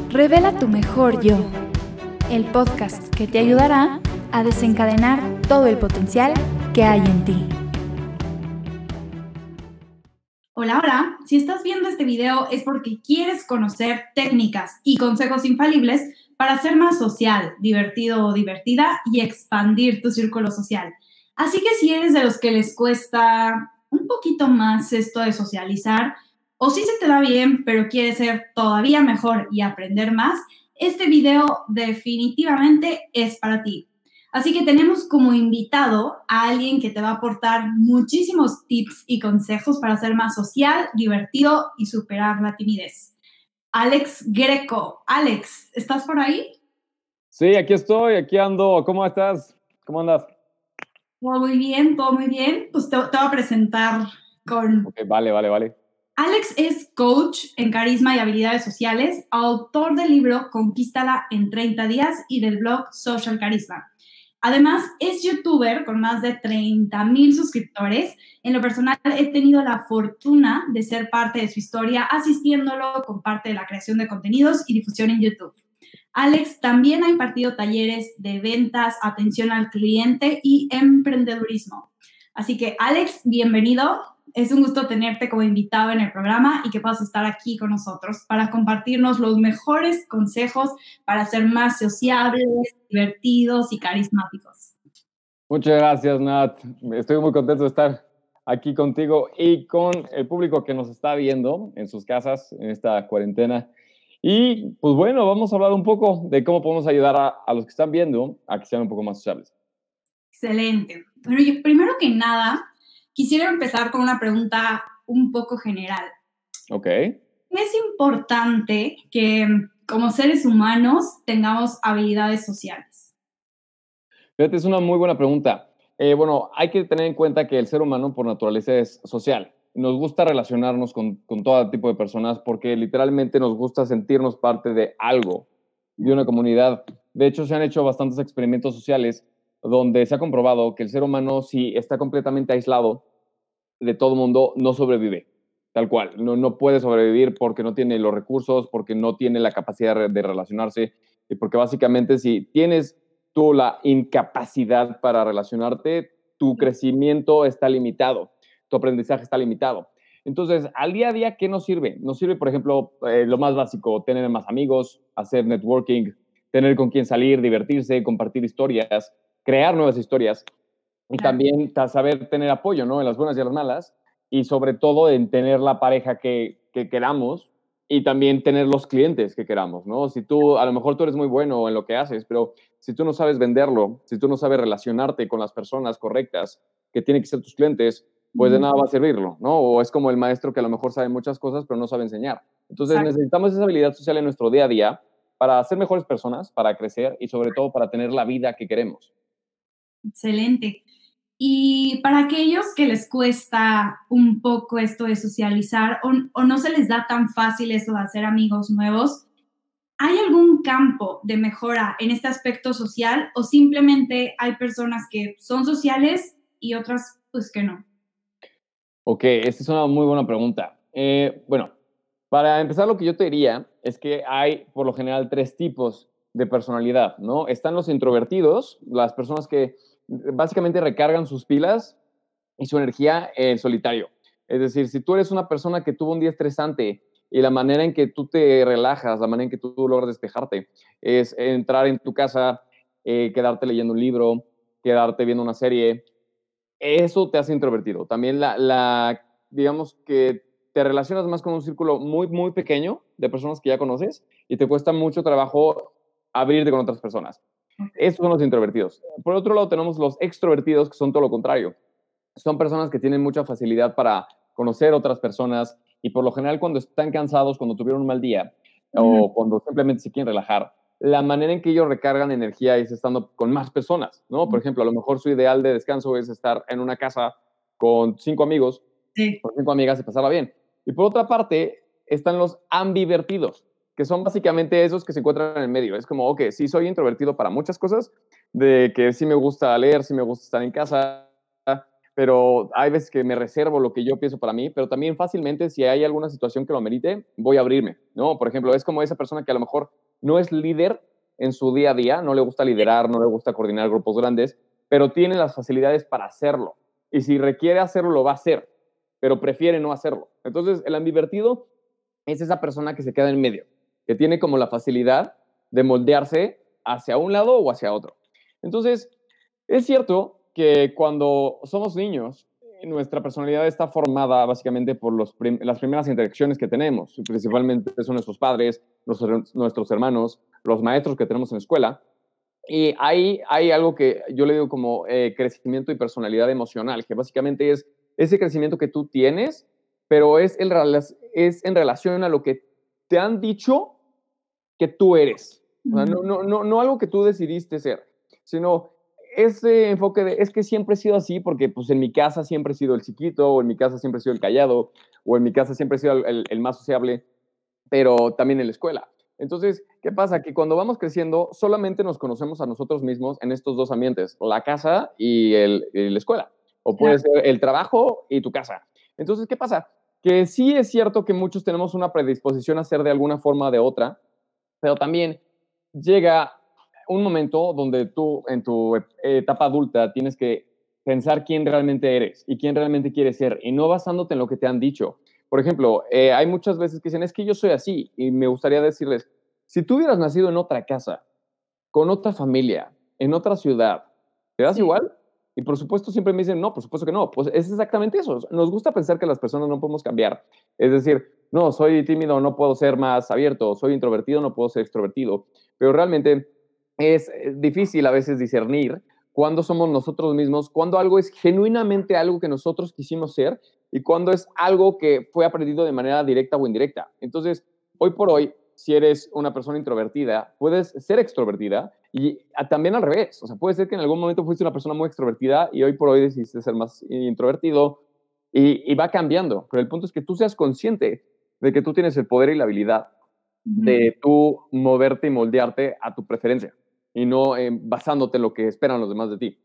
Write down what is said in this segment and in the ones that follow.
Revela tu mejor yo, el podcast que te ayudará a desencadenar todo el potencial que hay en ti. Hola, hola. Si estás viendo este video es porque quieres conocer técnicas y consejos infalibles para ser más social, divertido o divertida y expandir tu círculo social. Así que si eres de los que les cuesta un poquito más esto de socializar, o si se te da bien, pero quieres ser todavía mejor y aprender más, este video definitivamente es para ti. Así que tenemos como invitado a alguien que te va a aportar muchísimos tips y consejos para ser más social, divertido y superar la timidez. Alex Greco. Alex, ¿estás por ahí? Sí, aquí estoy, aquí ando. ¿Cómo estás? ¿Cómo andas? Todo muy bien, todo muy bien. Pues te voy a presentar con... Ok, vale. Alex es coach en carisma y habilidades sociales, autor del libro Conquístala en 30 días y del blog Social Carisma. Además, es youtuber con más de 30,000 suscriptores. En lo personal, he tenido la fortuna de ser parte de su historia, asistiéndolo con parte de la creación de contenidos y difusión en YouTube. Alex también ha impartido talleres de ventas, atención al cliente y emprendedurismo. Así que, Alex, bienvenido. Es un gusto tenerte como invitado en el programa y que puedas estar aquí con nosotros para compartirnos los mejores consejos para ser más sociables, divertidos y carismáticos. Muchas gracias, Nat. Estoy muy contento de estar aquí contigo y con el público que nos está viendo en sus casas en esta cuarentena. Y pues bueno, vamos a hablar un poco de cómo podemos ayudar a los que están viendo a que sean un poco más sociables. Excelente. Pero yo, primero que nada, quisiera empezar con una pregunta un poco general. Ok. Es importante que como seres humanos tengamos habilidades sociales. Fíjate, es una muy buena pregunta. Bueno, hay que tener en cuenta que el ser humano por naturaleza es social. Nos gusta relacionarnos con todo tipo de personas porque literalmente nos gusta sentirnos parte de algo, de una comunidad. De hecho, se han hecho bastantes experimentos sociales donde se ha comprobado que el ser humano, si está completamente aislado de todo el mundo, no sobrevive, tal cual. No puede sobrevivir porque no tiene los recursos, porque no tiene la capacidad de relacionarse, y porque básicamente si tienes tú la incapacidad para relacionarte, tu crecimiento está limitado, tu aprendizaje está limitado. Entonces, al día a día, ¿qué nos sirve? Nos sirve, por ejemplo, lo más básico, tener más amigos, hacer networking, tener con quién salir, divertirse, compartir historias, crear nuevas historias. Y Claro. también saber tener apoyo, ¿no? En las buenas y en las malas. Y sobre todo en tener la pareja que queramos y también tener los clientes que queramos, ¿no? Si tú, a lo mejor tú eres muy bueno en lo que haces, pero si tú no sabes venderlo, si tú no sabes relacionarte con las personas correctas que tienen que ser tus clientes, pues de nada va a servirlo, ¿no? O es como el maestro que a lo mejor sabe muchas cosas, pero no sabe enseñar. Entonces Exacto. necesitamos esa habilidad social en nuestro día a día para ser mejores personas, para crecer y sobre todo para tener la vida que queremos. Excelente. Y para aquellos que les cuesta un poco esto de socializar o no se les da tan fácil eso de hacer amigos nuevos, ¿hay algún campo de mejora en este aspecto social o simplemente hay personas que son sociales y otras pues que no? Ok, esta es una muy buena pregunta. Bueno, para empezar, lo que yo te diría es que hay, por lo general, tres tipos de personalidad, ¿no? Están los introvertidos, las personas que básicamente recargan sus pilas y su energía en solitario. Es decir, si tú eres una persona que tuvo un día estresante y la manera en que tú te relajas, la manera en que tú logras despejarte, es entrar en tu casa, quedarte leyendo un libro, quedarte viendo una serie, eso te hace introvertido. También digamos que te relacionas más con un círculo muy pequeño de personas que ya conoces y te cuesta mucho trabajo abrirte con otras personas. Esos son los introvertidos. Por otro lado, tenemos los extrovertidos, que son todo lo contrario. Son personas que tienen mucha facilidad para conocer otras personas y por lo general cuando están cansados, cuando tuvieron un mal día Ujú. o cuando simplemente se quieren relajar, la manera en que ellos recargan energía es estando con más personas, ¿no? Por ejemplo, a lo mejor su ideal de descanso es estar en una casa con 5 amigos Sí. o 5 amigas y pasarla bien. Y por otra parte, están los ambivertidos, que son básicamente esos que se encuentran en el medio. Es como, ok, sí soy introvertido para muchas cosas, de que sí me gusta leer, sí me gusta estar en casa, pero hay veces que me reservo lo que yo pienso para mí, pero también fácilmente si hay alguna situación que lo merite, voy a abrirme, ¿no? Por ejemplo, es como esa persona que a lo mejor no es líder en su día a día, no le gusta liderar, no le gusta coordinar grupos grandes, pero tiene las facilidades para hacerlo. Y si requiere hacerlo, lo va a hacer, pero prefiere no hacerlo. Entonces, el ambivertido es esa persona que se queda en medio, que tiene como la facilidad de moldearse hacia un lado o hacia otro. Entonces, es cierto que cuando somos niños, nuestra personalidad está formada básicamente por las primeras interacciones que tenemos, principalmente son nuestros padres, nuestros hermanos, los maestros que tenemos en la escuela. Y ahí hay algo que yo le digo como crecimiento y personalidad emocional, que básicamente es ese crecimiento que tú tienes, pero es en relación a lo que te han dicho que tú eres. O sea, no algo que tú decidiste ser, sino ese enfoque de es que siempre he sido así porque pues en mi casa siempre he sido el chiquito, o en mi casa siempre he sido el callado, o en mi casa siempre he sido el más sociable, pero también en la escuela. Entonces, ¿qué pasa? Que cuando vamos creciendo, solamente nos conocemos a nosotros mismos en estos dos ambientes, la casa y la escuela, o puede ser el trabajo y tu casa. Entonces, ¿qué pasa? Que sí es cierto que muchos tenemos una predisposición a ser de alguna forma o de otra, pero también llega un momento donde tú en tu etapa adulta tienes que pensar quién realmente eres y quién realmente quieres ser y no basándote en lo que te han dicho. Por ejemplo, hay muchas veces que dicen, es que yo soy así y me gustaría decirles, si tú hubieras nacido en otra casa, con otra familia, en otra ciudad, ¿te das Sí. igual? Y por supuesto siempre me dicen, no, por supuesto que no. Pues es exactamente eso. Nos gusta pensar que las personas no podemos cambiar. Es decir, no, soy tímido, no puedo ser más abierto, soy introvertido, no puedo ser extrovertido. Pero realmente es difícil a veces discernir cuándo somos nosotros mismos, cuándo algo es genuinamente algo que nosotros quisimos ser y cuándo es algo que fue aprendido de manera directa o indirecta. Entonces, hoy por hoy, si eres una persona introvertida, puedes ser extrovertida y también al revés. O sea, puede ser que en algún momento fuiste una persona muy extrovertida y hoy por hoy decidiste ser más introvertido y va cambiando. Pero el punto es que tú seas consciente de que tú tienes el poder y la habilidad de tú moverte y moldearte a tu preferencia y no basándote en lo que esperan los demás de ti.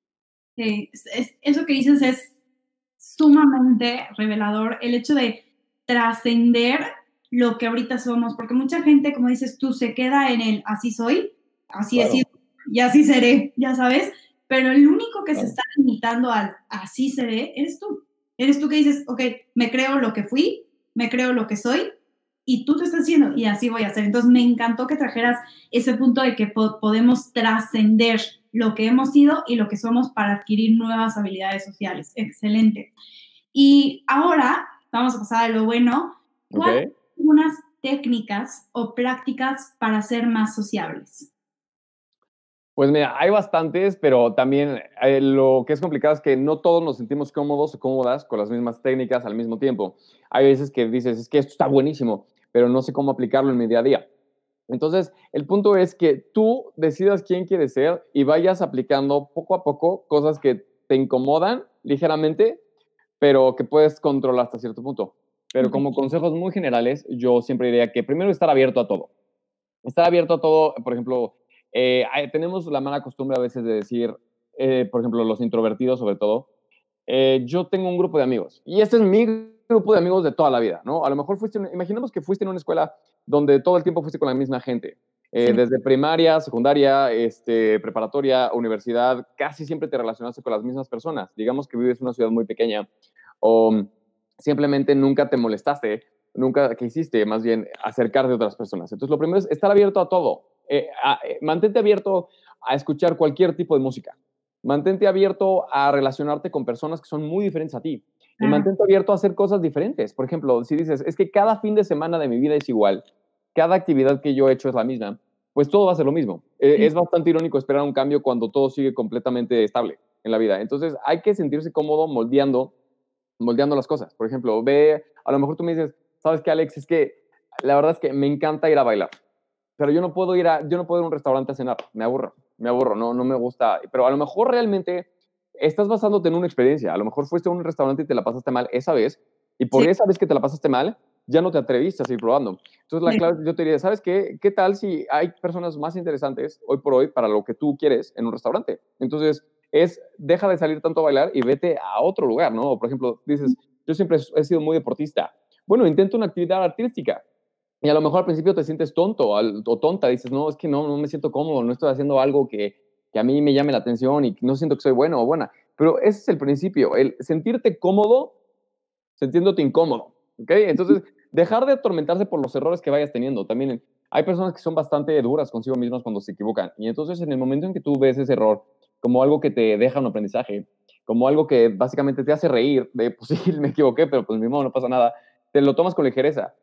Eso que dices es sumamente revelador, el hecho de trascender lo que ahorita somos, porque mucha gente, como dices tú, se queda en el así soy, así he sido Claro, y así seré, ya sabes, pero el único que se claro. está limitando al así seré eres tú. Eres tú que dices, ok, me creo lo que fui, me creo lo que soy y tú te estás haciendo y así voy a hacer. Entonces me encantó que trajeras ese punto de que podemos trascender lo que hemos sido y lo que somos para adquirir nuevas habilidades sociales. Excelente. Y ahora vamos a pasar a lo bueno. ¿Cuáles Ok. son unas técnicas o prácticas para ser más sociables? Pues mira, hay bastantes, pero también lo que es complicado es que no todos nos sentimos cómodos o cómodas con las mismas técnicas al mismo tiempo. Hay veces que dices, es que esto está buenísimo, pero no sé cómo aplicarlo en mi día a día. Entonces, el punto es que tú decidas quién quieres ser y vayas aplicando poco a poco cosas que te incomodan ligeramente, pero que puedes controlar hasta cierto punto. Pero Ok. como consejos muy generales, yo siempre diría que primero estar abierto a todo. Estar abierto a todo, por ejemplo, tenemos la mala costumbre a veces de decir, por ejemplo, los introvertidos sobre todo, yo tengo un grupo de amigos y este es mi grupo de amigos de toda la vida, ¿no? A lo mejor imaginemos que fuiste en una escuela donde todo el tiempo fuiste con la misma gente, Sí. desde primaria, secundaria, preparatoria, universidad, casi siempre te relacionaste con las mismas personas. Digamos que vives en una ciudad muy pequeña o simplemente nunca te molestaste, nunca quisiste más bien acercarte a otras personas. Entonces, lo primero es estar abierto a todo. Mantente abierto a escuchar cualquier tipo de música. Mantente abierto a relacionarte con personas que son muy diferentes a ti. Y Claro. mantente abierto a hacer cosas diferentes. Por ejemplo, si dices, es que cada fin de semana de mi vida es igual, cada actividad que yo he hecho es la misma, pues todo va a ser lo mismo. Sí. Es bastante irónico esperar un cambio cuando todo sigue completamente estable en la vida. Entonces, hay que sentirse cómodo moldeando las cosas. Por ejemplo, a lo mejor tú me dices, ¿sabes qué, Alex? Es que la verdad es que me encanta ir a bailar, pero yo no puedo ir a un restaurante a cenar, me aburro, no me gusta, pero a lo mejor realmente estás basándote en una experiencia, a lo mejor fuiste a un restaurante y te la pasaste mal esa vez, y por Sí. esa vez que te la pasaste mal, ya no te atreviste a seguir probando. Entonces, la Sí. clave, yo te diría, ¿sabes qué? ¿Qué tal si hay personas más interesantes hoy por hoy para lo que tú quieres en un restaurante? Entonces, es deja de salir tanto a bailar y vete a otro lugar, ¿no? Por ejemplo, dices, yo siempre he sido muy deportista. Bueno, intenta una actividad artística. Y a lo mejor al principio te sientes tonto o tonta, dices, no, es que no me siento cómodo, no estoy haciendo algo que a mí me llame la atención y no siento que soy bueno o buena. Pero ese es el principio, el sentirte cómodo sintiéndote incómodo, ¿ok? Entonces, dejar de atormentarse por los errores que vayas teniendo. También hay personas que son bastante duras consigo mismas cuando se equivocan. Y entonces, en el momento en que tú ves ese error como algo que te deja un aprendizaje, como algo que básicamente te hace reír, de, pues sí, me equivoqué, pero pues mismo no pasa nada, te lo tomas con ligereza.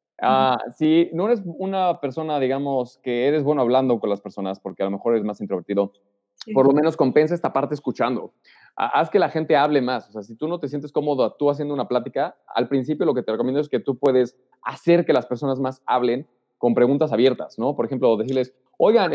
Si no eres una persona, digamos, que eres bueno hablando con las personas, porque a lo mejor eres más introvertido, por Sí. lo menos compensa esta parte escuchando. Haz que la gente hable más. O sea, si tú no te sientes cómodo tú haciendo una plática, al principio lo que te recomiendo es que tú puedes hacer que las personas más hablen con preguntas abiertas, ¿no? Por ejemplo, decirles, oigan,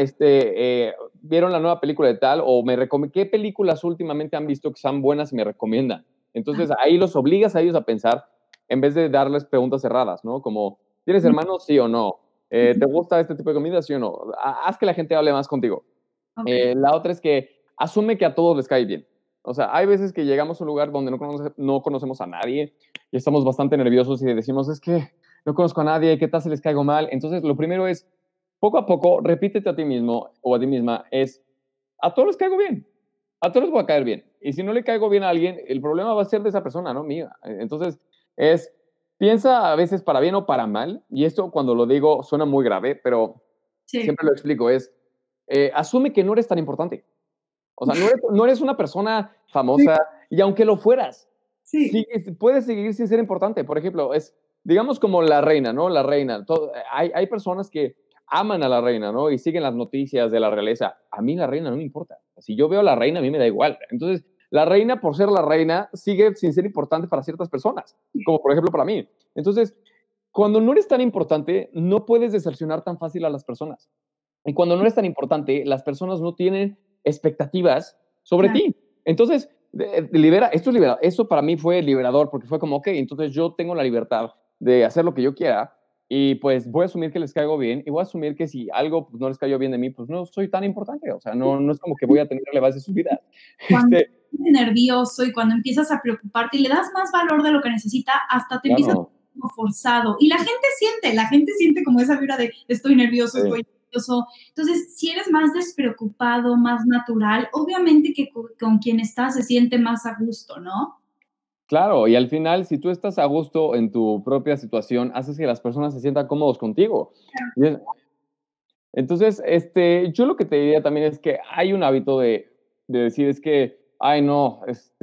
¿vieron la nueva película de tal? O ¿qué películas últimamente han visto que sean buenas y me recomiendan? Entonces, ahí los obligas a ellos a pensar en vez de darles preguntas cerradas, ¿no? Como, ¿tienes hermanos? Sí o no. ¿Te gusta este tipo de comida? Sí o no. Haz que la gente hable más contigo. Ok. La otra es que asume que a todos les cae bien. O sea, hay veces que llegamos a un lugar donde no conocemos a nadie y estamos bastante nerviosos y decimos, es que no conozco a nadie, ¿qué tal si les caigo mal? Entonces, lo primero es, poco a poco, repítete a ti mismo o a ti misma, es, a todos les caigo bien, a todos les voy a caer bien. Y si no le caigo bien a alguien, el problema va a ser de esa persona, no mía. Entonces, es, piensa a veces para bien o para mal, y esto cuando lo digo suena muy grave, pero Sí. siempre lo explico, es, asume que no eres tan importante. O sea, no eres una persona Sí. famosa y aunque lo fueras, Sí. puedes seguir sin ser importante. Por ejemplo, digamos como la reina, ¿no? La reina. Hay personas que aman a la reina, ¿no? Y siguen las noticias de la realeza. A mí la reina no me importa. Si yo veo a la reina, a mí me da igual. Entonces, la reina, por ser la reina, sigue sin ser importante para ciertas personas, como por ejemplo para mí. Entonces, cuando no eres tan importante, no puedes decepcionar tan fácil a las personas. Y cuando no eres tan importante, las personas no tienen expectativas sobre Claro. ti. Entonces, esto es liberador. Eso para mí fue liberador porque fue como, ok, entonces yo tengo la libertad de hacer lo que yo quiera y pues voy a asumir que les caigo bien y voy a asumir que si algo pues, no les cayó bien de mí, pues no soy tan importante. O sea, no es como que voy a tener relevancia en sus vidas. Cuando Este, estás nervioso y cuando empiezas a preocuparte y le das más valor de lo que necesita, hasta te empiezas claro, como forzado. Y la gente siente como esa vibra de estoy nervioso, sí. estoy nervioso. Entonces, si eres más despreocupado, más natural, obviamente que con quien estás se siente más a gusto, ¿no? Claro, y al final, si tú estás a gusto en tu propia situación, haces que las personas se sientan cómodos contigo. Y entonces, yo lo que te diría también es que hay un hábito de decir, es que, ay, no,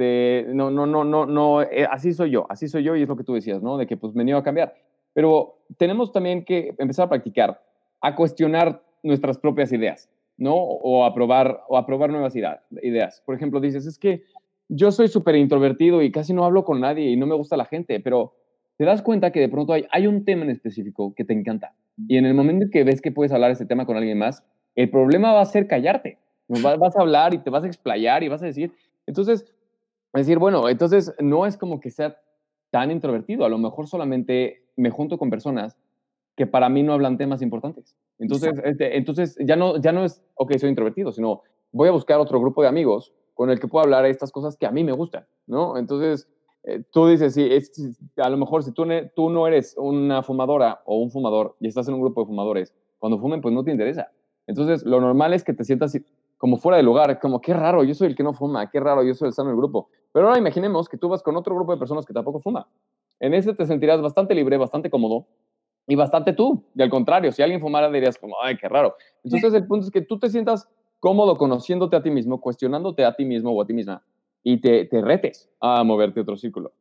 no, así soy yo y es lo que tú decías, ¿no? De que pues me niego a cambiar. Pero tenemos también que empezar a practicar, a cuestionar nuestras propias ideas, ¿no? O a probar nuevas ideas. Por ejemplo, dices, es que yo soy súper introvertido y casi no hablo con nadie y no me gusta la gente, pero te das cuenta que de pronto hay un tema en específico que te encanta y en el momento en que ves que puedes hablar ese tema con alguien más, el problema va a ser callarte. Vas a hablar y te vas a explayar y vas a decir. Entonces, decir, bueno, entonces no es como que sea tan introvertido. A lo mejor solamente me junto con personas que para mí no hablan temas importantes. Entonces, Exacto. entonces ya no es, ok, soy introvertido, sino voy a buscar otro grupo de amigos con el que pueda hablar de estas cosas que a mí me gustan, ¿no? Entonces, tú dices, sí, a lo mejor si tú no eres una fumadora o un fumador y estás en un grupo de fumadores, cuando fumen, pues no te interesa. Entonces, lo normal es que te sientas como fuera de lugar, como qué raro, yo soy el que no fuma, qué raro, yo soy el sano del grupo. Pero ahora imaginemos que tú vas con otro grupo de personas que tampoco fuma. En ese te sentirás bastante libre, bastante cómodo y bastante tú. Y al contrario, si alguien fumara dirías como, ay, qué raro. Entonces, el punto es que tú te sientas cómodo conociéndote a ti mismo, cuestionándote a ti mismo o a ti misma y te retes a moverte a otro círculo.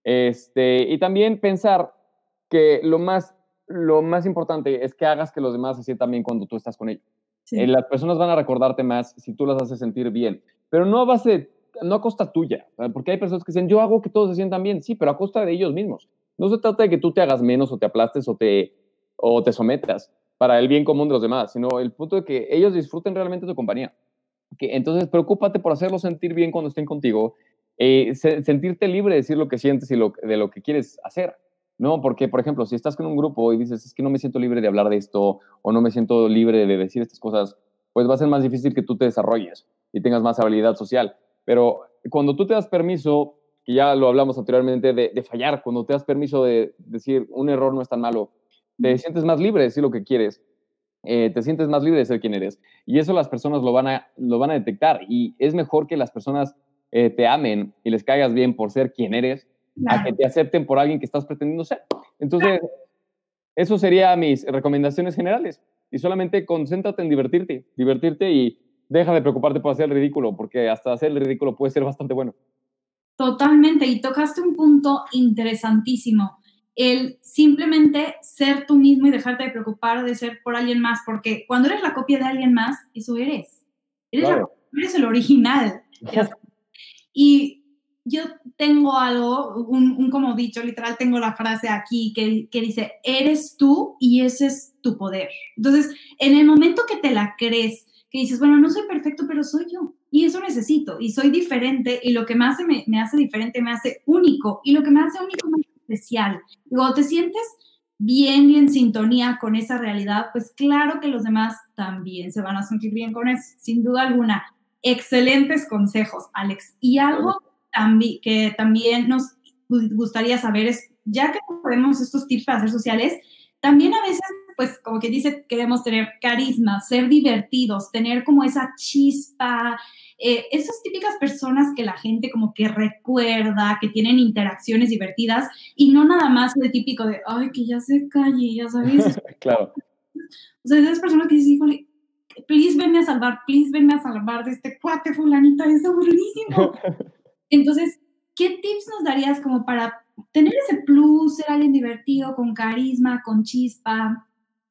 Y también pensar que lo más importante es que hagas que los demás se sientan bien cuando tú estás con ellos. Sí. Las personas van a recordarte más si tú las haces sentir bien, pero no a costa tuya, porque hay personas que dicen, yo hago que todos se sientan bien, sí, pero a costa de ellos mismos. No se trata de que tú te hagas menos o te aplastes o te sometas para el bien común de los demás, sino el punto de que ellos disfruten realmente tu compañía. Entonces, preocúpate por hacerlos sentir bien cuando estén contigo, sentirte libre de decir lo que sientes y de lo que quieres hacer. No, porque, por ejemplo, si estás con un grupo y dices, es que no me siento libre de hablar de esto o no me siento libre de decir estas cosas, pues va a ser más difícil que tú te desarrolles y tengas más habilidad social. pero cuando tú te das permiso, que ya lo hablamos anteriormente, de fallar, cuando te das permiso de decir un error no es tan malo, te sientes más libre de decir lo que quieres, te sientes más libre de ser quien eres. Y eso las personas lo van a detectar. Y es mejor que las personas te amen y les caigas bien por ser quien eres, a que Claro. te acepten por alguien que estás pretendiendo ser. Entonces, eso serían mis recomendaciones generales. Y solamente concéntrate en divertirte y deja de preocuparte por hacer el ridículo, porque hasta hacer el ridículo puede ser bastante bueno. Totalmente, y tocaste un punto interesantísimo, el simplemente ser tú mismo y dejarte de preocupar de ser por alguien más, porque cuando eres la copia de alguien más, eso eres la Claro. copia, eres el original, ya sabes. Y yo tengo algo, un como dicho, literal, tengo la frase aquí que dice, eres tú y ese es tu poder. Entonces, en el momento que te la crees, que dices, bueno, no soy perfecto, pero soy yo. Y eso necesito. Y soy diferente. Y lo que me hace diferente me hace único. Y lo que me hace único me hace especial. Y cuando te sientes bien y en sintonía con esa realidad, pues claro que los demás también se van a sentir bien con eso, sin duda alguna. Excelentes consejos, Alex. Y algo que también nos gustaría saber es, ya que podemos estos tips para ser sociales, también a veces, pues como que dice, queremos tener carisma, ser divertidos, tener como esa chispa, esas típicas personas que la gente como que recuerda, que tienen interacciones divertidas y no nada más el típico de, ay, que ya se calle, ya sabes. Claro. O sea, esas personas que dices, híjole, please venme a salvar de este cuate fulanita, es aburridísimo. Entonces, ¿qué tips nos darías como para tener ese plus, ser alguien divertido, con carisma, con chispa?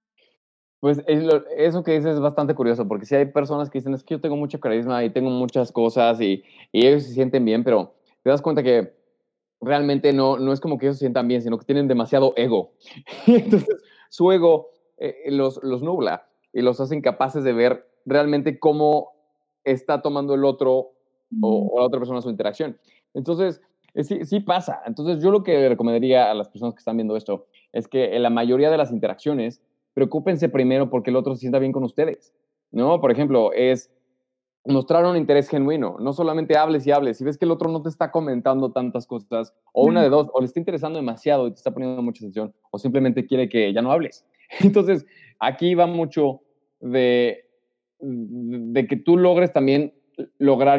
Pues eso que dices es bastante curioso, porque sí hay personas que dicen, es que yo tengo mucho carisma y tengo muchas cosas y ellos se sienten bien, pero te das cuenta que realmente no es como que ellos se sientan bien, sino que tienen demasiado ego. Y entonces su ego los nubla y los hace incapaces de ver realmente cómo está tomando el otro Mm, o la otra persona su interacción. Entonces, sí pasa. Entonces, yo lo que le recomendaría a las personas que están viendo esto es que en la mayoría de las interacciones, preocúpense primero porque el otro se sienta bien con ustedes, ¿no? Por ejemplo, es mostrar un interés genuino, no solamente hables y hables. Si ves que el otro no te está comentando tantas cosas, o una claro, de dos, o le está interesando demasiado y te está poniendo mucha atención, o simplemente quiere que ya no hables. Entonces, aquí va mucho de, de que tú logres también lograr,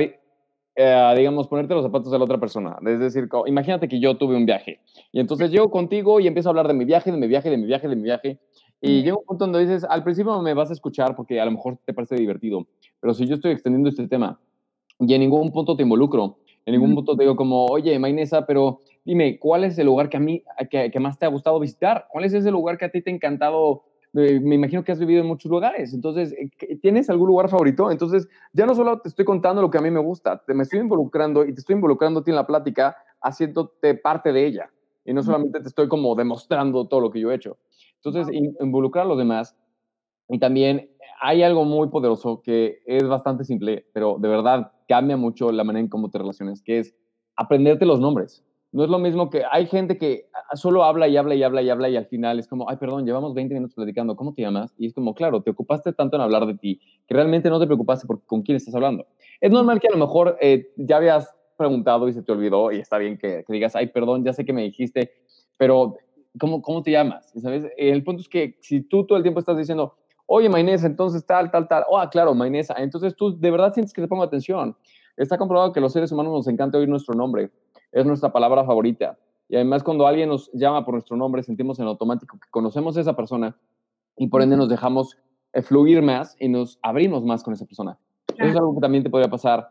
digamos, ponerte los zapatos de la otra persona. Es decir, imagínate que yo tuve un viaje y entonces llego contigo y empiezo a hablar de mi viaje, de mi viaje, de mi viaje, de mi viaje. Y llega un punto donde dices, al principio me vas a escuchar porque a lo mejor te parece divertido, pero si yo estoy extendiendo este tema y en ningún punto te involucro, en ningún mm, punto te digo como, oye, Mainesa, pero dime, ¿cuál es el lugar que a mí, que más te ha gustado visitar? ¿Cuál es ese lugar que a ti te ha encantado? Me imagino que has vivido en muchos lugares, entonces, ¿tienes algún lugar favorito? Entonces, ya no solo te estoy contando lo que a mí me gusta, me estoy involucrando y te estoy involucrando a ti en la plática, haciéndote parte de ella. Y no solamente te estoy como demostrando todo lo que yo he hecho. Entonces, involucrar a los demás. Y también hay algo muy poderoso que es bastante simple, pero de verdad cambia mucho la manera en cómo te relacionas, que es aprenderte los nombres. No es lo mismo que hay gente que solo habla y habla y habla y habla y al final es como, ay, perdón, llevamos 20 minutos platicando, ¿cómo te llamas? Y es como, claro, te ocupaste tanto en hablar de ti que realmente no te preocupaste por con quién estás hablando. Es normal que a lo mejor ya habías preguntado y se te olvidó y está bien que digas, ay, perdón, ya sé que me dijiste, pero ¿cómo te llamas? ¿Sabes? El punto es que si tú todo el tiempo estás diciendo, oye, Mainesa, entonces tal, tal, tal. Oh, claro, Mainesa. Entonces tú de verdad sientes que te pongo atención. Está comprobado que los seres humanos nos encanta oír nuestro nombre. Es nuestra palabra favorita. Y además cuando alguien nos llama por nuestro nombre, sentimos en automático que conocemos a esa persona y por ende nos dejamos fluir más y nos abrimos más con esa persona. Eso es claro. algo que también te podría pasar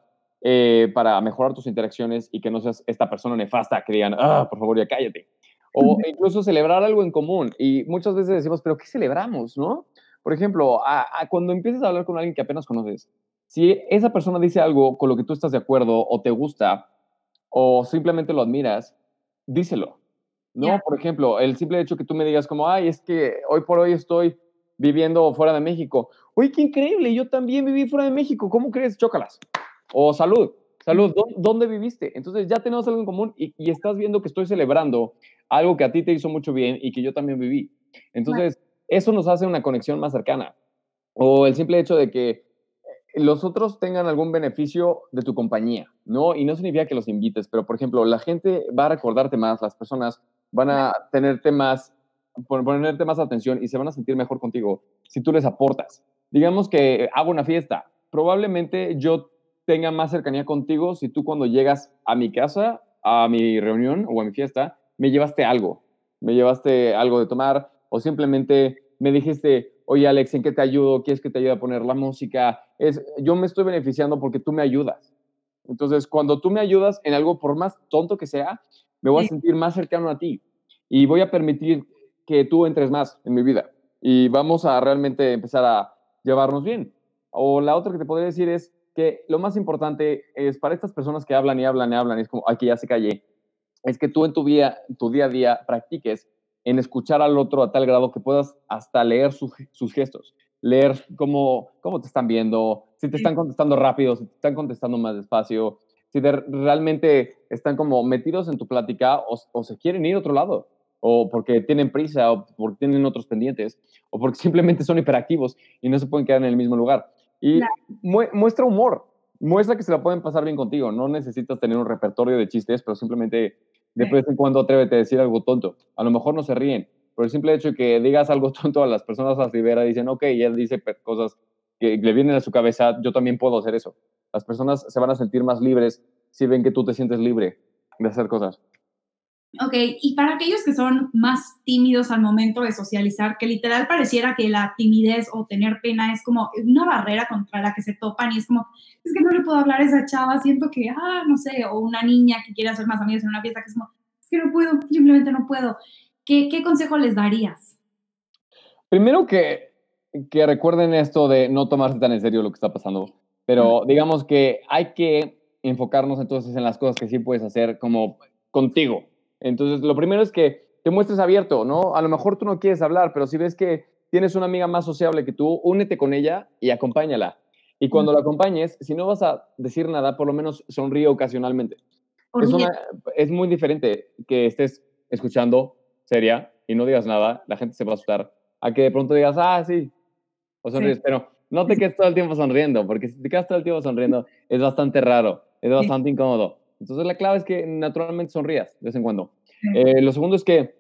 para mejorar tus interacciones y que no seas esta persona nefasta que digan, ah, por favor, ya cállate. O incluso celebrar algo en común. Y muchas veces decimos, pero ¿qué celebramos, no? Por ejemplo, cuando empiezas a hablar con alguien que apenas conoces, si esa persona dice algo con lo que tú estás de acuerdo o te gusta o simplemente lo admiras, díselo, ¿no? Ya, Por ejemplo, el simple hecho que tú me digas como, ay, es que hoy por hoy estoy viviendo fuera de México. Uy, qué increíble, yo también viví fuera de México, ¿cómo crees? Chócalas. O salud, salud, ¿dónde viviste? Entonces ya tenemos algo en común y estás viendo que estoy celebrando algo que a ti te hizo mucho bien y que yo también viví. claro. Entonces, eso nos hace una conexión más cercana. O el simple hecho de que los otros tengan algún beneficio de tu compañía, ¿no? Y no significa que los invites, pero por ejemplo, la gente va a recordarte más, las personas van a ponerte más atención y se van a sentir mejor contigo si tú les aportas. Digamos que hago una fiesta, probablemente yo tenga más cercanía contigo si tú cuando llegas a mi casa, a mi reunión o a mi fiesta, me llevaste algo de tomar o simplemente me dijiste, oye Alex, ¿en qué te ayudo? ¿Quieres que te ayude a poner la música? Yo me estoy beneficiando porque tú me ayudas. Entonces, cuando tú me ayudas en algo, por más tonto que sea, me voy a Sí. sentir más cercano a ti y voy a permitir que tú entres más en mi vida y vamos a realmente empezar a llevarnos bien. O la otra que te podría decir es que lo más importante es para estas personas que hablan y hablan y hablan, y es como, aquí ya se callé, es que tú en tu día a día practiques en escuchar al otro a tal grado que puedas hasta leer sus gestos, leer cómo te están viendo, si te están contestando rápido, si te están contestando más despacio, si realmente están como metidos en tu plática o se quieren ir a otro lado, o porque tienen prisa, o porque tienen otros pendientes, o porque simplemente son hiperactivos y no se pueden quedar en el mismo lugar. Y Claro. muestra humor, muestra que se la pueden pasar bien contigo. No necesitas tener un repertorio de chistes, pero simplemente de Sí. vez en cuando atrévete a decir algo tonto. A lo mejor no se ríen, pero el simple hecho de que digas algo tonto a las personas a Rivera dicen, ok, y él dice cosas que le vienen a su cabeza, yo también puedo hacer eso. Las personas se van a sentir más libres si ven que tú te sientes libre de hacer cosas. Ok, y para aquellos que son más tímidos al momento de socializar, que literal pareciera que la timidez o tener pena es como una barrera contra la que se topan y es como, es que no le puedo hablar a esa chava, siento que, no sé, o una niña que quiere hacer más amigos en una fiesta que es como, es que no puedo, simplemente no puedo. ¿Qué consejo les darías? Primero que recuerden esto de no tomarse tan en serio lo que está pasando, pero digamos que hay que enfocarnos entonces en las cosas que sí puedes hacer como contigo. Entonces, lo primero es que te muestres abierto, ¿no? A lo mejor tú no quieres hablar, pero si ves que tienes una amiga más sociable que tú, únete con ella y acompáñala. Y cuando la acompañes, si no vas a decir nada, por lo menos sonríe ocasionalmente. Por Es, miedo. una, es muy diferente que estés escuchando seria y no digas nada, la gente se va a asustar, a que de pronto digas, sí, o Sí, sonríes, pero no sí, te sí, quedes todo el tiempo sonriendo, porque si te quedas todo el tiempo sonriendo es bastante raro, es sí, bastante incómodo. Entonces la clave es que naturalmente sonrías de vez en cuando. sí. Lo segundo es que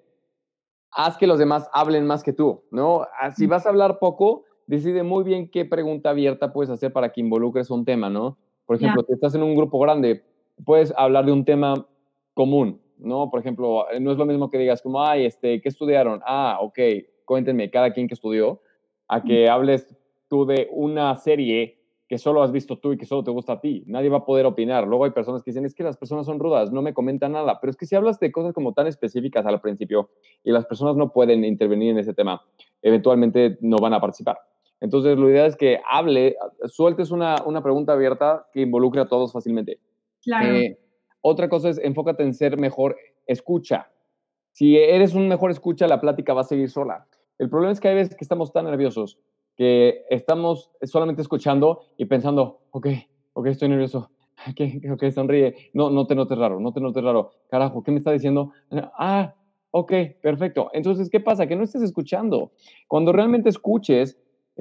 haz que los demás hablen más que tú, ¿no? Si vas a hablar poco, decide muy bien qué pregunta abierta puedes hacer para que involucres un tema, ¿no? Por Ya. ejemplo, si estás en un grupo grande, puedes hablar de un tema común, ¿no? Por ejemplo, no es lo mismo que digas como, ¿qué estudiaron? Ok, cuéntenme cada quien que estudió, a que hables tú de una serie que solo has visto tú y que solo te gusta a ti. Nadie va a poder opinar. Luego hay personas que dicen, es que las personas son rudas, no me comentan nada. Pero es que si hablas de cosas como tan específicas al principio y las personas no pueden intervenir en ese tema, eventualmente no van a participar. Entonces, lo ideal es que sueltes una pregunta abierta que involucre a todos fácilmente. Claro. Eh, Otra cosa es enfócate en ser mejor escucha. Si eres un mejor escucha, la plática va a seguir sola. El problema es que hay veces que estamos tan nerviosos que estamos solamente escuchando y pensando, ok, estoy nervioso. Ok, sonríe. No, no te notes raro, no te notes raro. Carajo, ¿qué me está diciendo? Ok, perfecto. Entonces, ¿qué pasa? Que no estés escuchando. Cuando realmente escuches,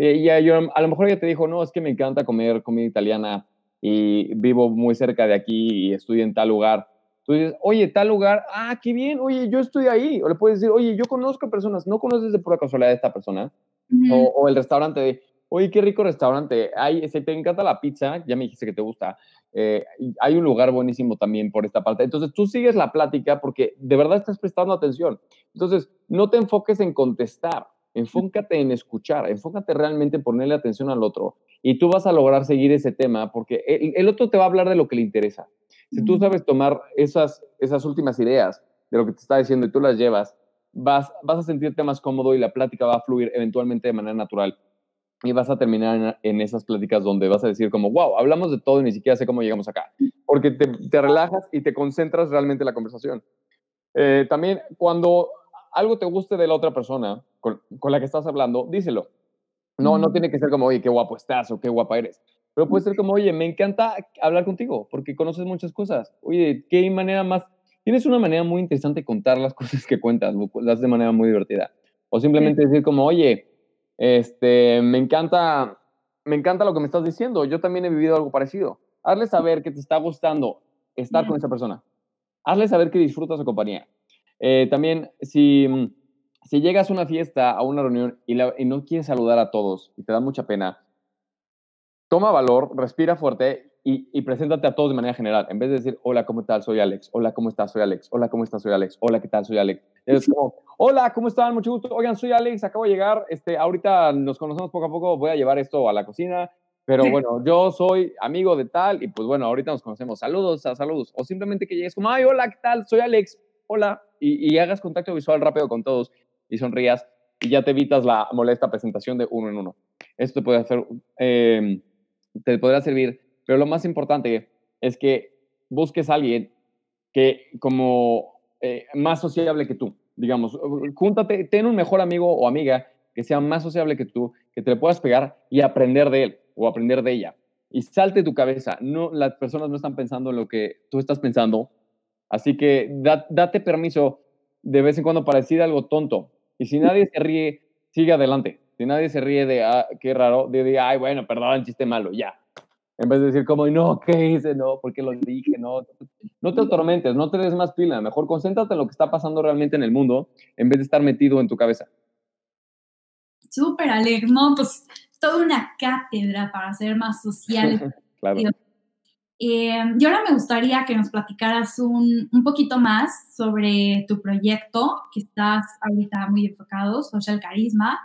a lo mejor ella te dijo, no, es que me encanta comer comida italiana y vivo muy cerca de aquí y estudio en tal lugar. Tú dices, oye, tal lugar, qué bien, oye, yo estoy ahí. O le puedes decir, oye, yo conozco personas, no conoces de pura casualidad a esta persona. Ujú. O el restaurante de, oye, qué rico restaurante. Si te encanta la pizza, ya me dijiste que te gusta. Hay un lugar buenísimo también por esta parte. Entonces tú sigues la plática porque de verdad estás prestando atención. Entonces no te enfoques en contestar, enfócate en escuchar, enfócate realmente en ponerle atención al otro y tú vas a lograr seguir ese tema porque el otro te va a hablar de lo que le interesa. Si tú sabes tomar esas últimas ideas de lo que te está diciendo y tú las llevas, vas a sentirte más cómodo y la plática va a fluir eventualmente de manera natural. Y vas a terminar en esas pláticas donde vas a decir como, wow, hablamos de todo y ni siquiera sé cómo llegamos acá. Porque te relajas y te concentras realmente en la conversación. También cuando algo te guste de la otra persona con la que estás hablando, díselo. No Mm. tiene que ser como, oye, qué guapo estás o qué guapa eres. Pero puede ser como, oye, me encanta hablar contigo porque conoces muchas cosas. Oye, qué manera más. Tienes una manera muy interesante de contar las cosas que cuentas, las de manera muy divertida. O Sí. simplemente decir como, oye, me encanta. me encanta lo que me estás diciendo. Yo también he vivido algo parecido. Hazle saber que te está gustando estar Bien. con esa persona. Hazle saber que disfrutas su compañía. También, si llegas a una fiesta, a una reunión y no quieres saludar a todos y te da mucha pena, toma valor, respira fuerte y preséntate a todos de manera general. En vez de decir, hola, ¿cómo estás? Soy Alex. Hola, ¿cómo estás? Soy Alex. Hola, ¿cómo estás? Soy Alex. Hola, ¿qué tal? Soy Alex. Es como, hola, ¿cómo están? Mucho gusto. Oigan, soy Alex, acabo de llegar. Ahorita nos conocemos poco a poco. Voy a llevar esto a la cocina. Pero bueno, yo soy amigo de tal y pues bueno, ahorita nos conocemos. Saludos, saludos. O simplemente que llegues como, ay, hola, ¿qué tal? Soy Alex. Hola. Y hagas contacto visual rápido con todos y sonrías y ya te evitas la molesta presentación de uno en uno. Esto puede hacer... te podrá servir, pero lo más importante es que busques a alguien que como más sociable que tú, digamos, júntate, ten un mejor amigo o amiga que sea más sociable que tú, que te le puedas pegar y aprender de él o aprender de ella. Y salte de tu cabeza, no, las personas no están pensando en lo que tú estás pensando, así que date permiso de vez en cuando para decir algo tonto. Y si nadie se ríe, sigue adelante. Si nadie se ríe de, qué raro, de, ay, bueno, perdón, chiste malo, ya. En vez de decir como, no, ¿qué hice? No, ¿por qué lo dije? No, no te atormentes, no te des más pila. Mejor concéntrate en lo que está pasando realmente en el mundo en vez de estar metido en tu cabeza. Súper, Alex, ¿no? Pues toda una cátedra para ser más sociales. Claro. Y ahora me gustaría que nos platicaras un poquito más sobre tu proyecto, que estás ahorita muy enfocado, Social Carisma.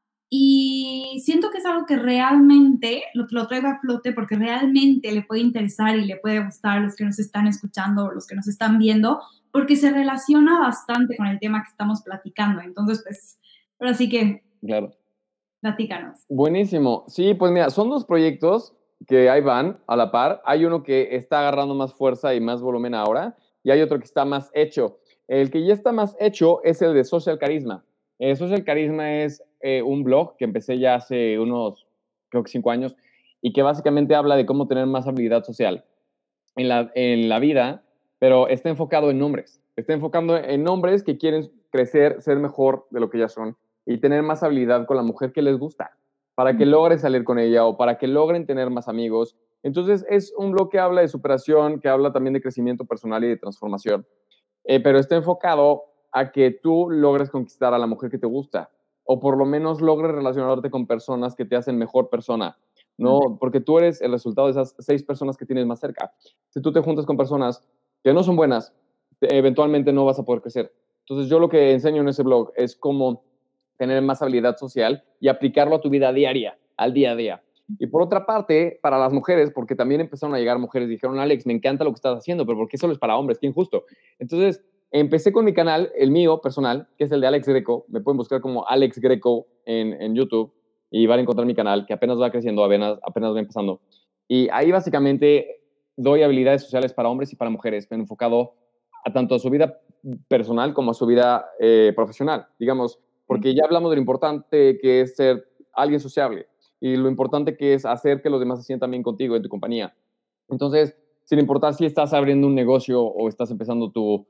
Y siento que es algo que realmente lo traigo a flote porque realmente le puede interesar y le puede gustar a los que nos están escuchando o los que nos están viendo, porque se relaciona bastante con el tema que estamos platicando. Entonces, pues, ahora sí que Claro. platícanos. Buenísimo. Sí, pues mira, son dos proyectos que ahí van a la par. Hay uno que está agarrando más fuerza y más volumen ahora, y hay otro que está más hecho. El que ya está más hecho es el de Social Carisma. Social Carisma es un blog que empecé ya hace unos, creo que 5 años, y que básicamente habla de cómo tener más habilidad social en la vida, pero está enfocado en hombres. Está enfocando en hombres que quieren crecer, ser mejor de lo que ya son y tener más habilidad con la mujer que les gusta, para que logren salir con ella o para que logren tener más amigos. Entonces es un blog que habla de superación, que habla también de crecimiento personal y de transformación, pero está enfocado a que tú logres conquistar a la mujer que te gusta o por lo menos logres relacionarte con personas que te hacen mejor persona, ¿no? Porque tú eres el resultado de esas 6 personas que tienes más cerca. Si tú te juntas con personas que no son buenas, eventualmente no vas a poder crecer. Entonces yo lo que enseño en ese blog es cómo tener más habilidad social y aplicarlo a tu vida diaria, al día a día. Y por otra parte, para las mujeres, porque también empezaron a llegar mujeres, dijeron, Alex, me encanta lo que estás haciendo, pero ¿por qué solo es para hombres? Qué injusto. Entonces, empecé con mi canal, el mío personal, que es el de Alex Greco. Me pueden buscar como Alex Greco en YouTube y van a encontrar mi canal, que apenas va creciendo, apenas va empezando. Y ahí básicamente doy habilidades sociales para hombres y para mujeres, me he enfocado a tanto a su vida personal como a su vida profesional, digamos, porque ya hablamos de lo importante que es ser alguien sociable y lo importante que es hacer que los demás se sientan bien contigo, en tu compañía. Entonces, sin importar si estás abriendo un negocio o estás empezando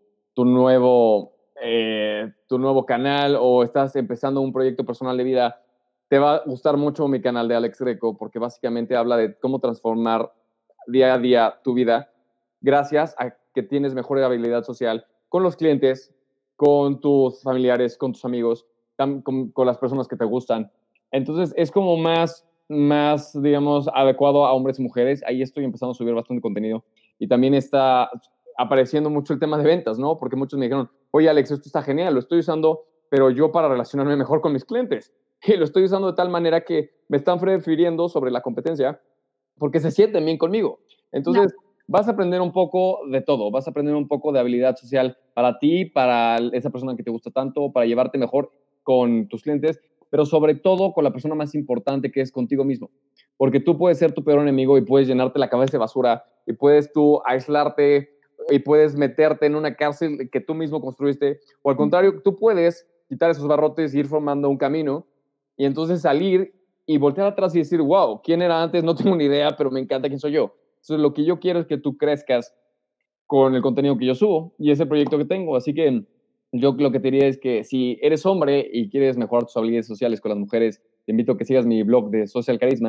tu nuevo canal o estás empezando un proyecto personal de vida, te va a gustar mucho mi canal de Alex Greco porque básicamente habla de cómo transformar día a día tu vida gracias a que tienes mejor habilidad social con los clientes, con tus familiares, con tus amigos, con las personas que te gustan. Entonces es como más, digamos, adecuado a hombres y mujeres. Ahí estoy empezando a subir bastante contenido. Y también está apareciendo mucho el tema de ventas, ¿no? Porque muchos me dijeron, oye, Alex, esto está genial, lo estoy usando, pero yo para relacionarme mejor con mis clientes. Y lo estoy usando de tal manera que me están prefiriendo sobre la competencia porque se sienten bien conmigo. Entonces, vas a aprender un poco de todo. Vas a aprender un poco de habilidad social para ti, para esa persona que te gusta tanto, para llevarte mejor con tus clientes, pero sobre todo con la persona más importante que es contigo mismo. Porque tú puedes ser tu peor enemigo y puedes llenarte la cabeza de basura y puedes tú aislarte y puedes meterte en una cárcel que tú mismo construiste. O al contrario, tú puedes quitar esos barrotes y ir formando un camino y entonces salir y voltear atrás y decir, wow, ¿quién era antes? No tengo ni idea, pero me encanta quién soy yo. Entonces, lo que yo quiero es que tú crezcas con el contenido que yo subo y ese proyecto que tengo. Así que yo lo que te diría es que si eres hombre y quieres mejorar tus habilidades sociales con las mujeres, te invito a que sigas mi blog de Social Carisma,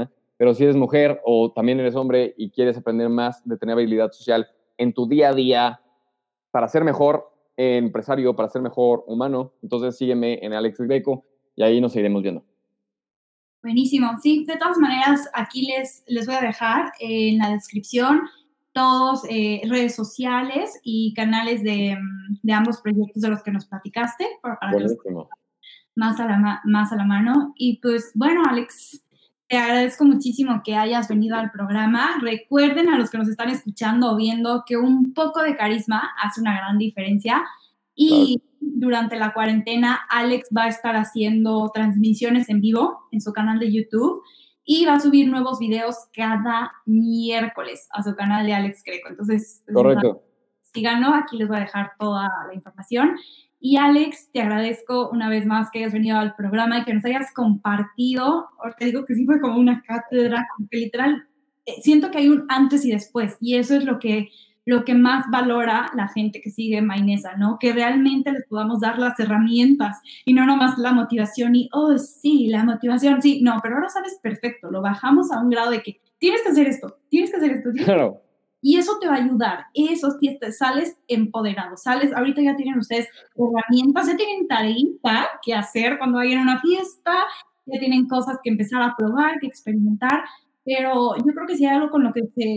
pero si eres mujer o también eres hombre y quieres aprender más de tener habilidad social en tu día a día para ser mejor empresario, para ser mejor humano, entonces sígueme en Alex Greco y ahí nos seguiremos viendo. Buenísimo. Sí, de todas maneras, aquí les voy a dejar en la descripción todos redes sociales y canales de ambos proyectos de los que nos platicaste para que los más a la mano. Y pues bueno, Alex, te agradezco muchísimo que hayas venido al programa. Recuerden a los que nos están escuchando o viendo que un poco de carisma hace una gran diferencia. Y durante la cuarentena, Alex va a estar haciendo transmisiones en vivo en su canal de YouTube y va a subir nuevos videos cada miércoles a su canal de Alex Greco. Entonces, correcto. Síganlo, aquí les voy a dejar toda la información. Y Alex, te agradezco una vez más que hayas venido al programa y que nos hayas compartido. Ahora te digo que sí fue como una cátedra, porque literal siento que hay un antes y después, y eso es lo que más valora la gente que sigue Maynesa, ¿no? Que realmente les podamos dar las herramientas y no nomás la motivación y, oh, sí, la motivación, sí, no, pero ahora sabes perfecto, lo bajamos a un grado de que tienes que hacer esto, tienes que hacer esto. Claro. Y eso te va a ayudar, eso sales empoderado, ahorita ya tienen ustedes herramientas, ya tienen tarea que hacer cuando vayan a una fiesta, ya tienen cosas que empezar a probar, que experimentar, pero yo creo que si hay algo con lo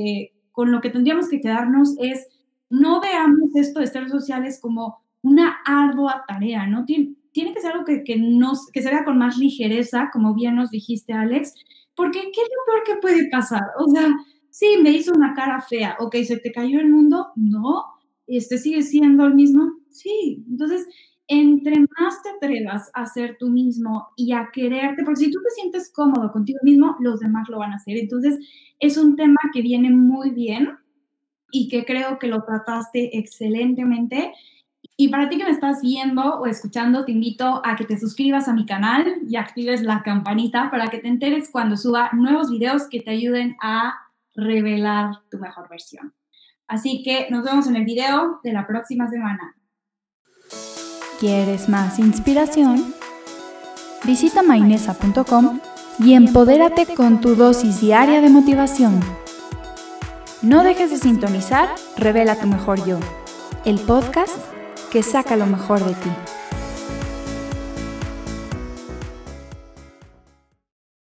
que tendríamos que quedarnos es, no veamos esto de redes sociales como una ardua tarea, ¿no? Tiene que ser algo que se vea con más ligereza, como bien nos dijiste, Alex, porque ¿qué es lo peor que puede pasar? O sea, sí, me hizo una cara fea. Ok, ¿se te cayó el mundo? No. ¿Sigue siendo el mismo? Sí. Entonces, entre más te atrevas a ser tú mismo y a quererte, porque si tú te sientes cómodo contigo mismo, los demás lo van a hacer. Entonces, es un tema que viene muy bien y que creo que lo trataste excelentemente. Y para ti que me estás viendo o escuchando, te invito a que te suscribas a mi canal y actives la campanita para que te enteres cuando suba nuevos videos que te ayuden a revelar tu mejor versión. Así que nos vemos en el video de la próxima semana. ¿Quieres más inspiración? Visita maynesa.com y empodérate con tu dosis diaria de motivación. No dejes de sintonizar Revela tu mejor yo, el podcast que saca lo mejor de ti.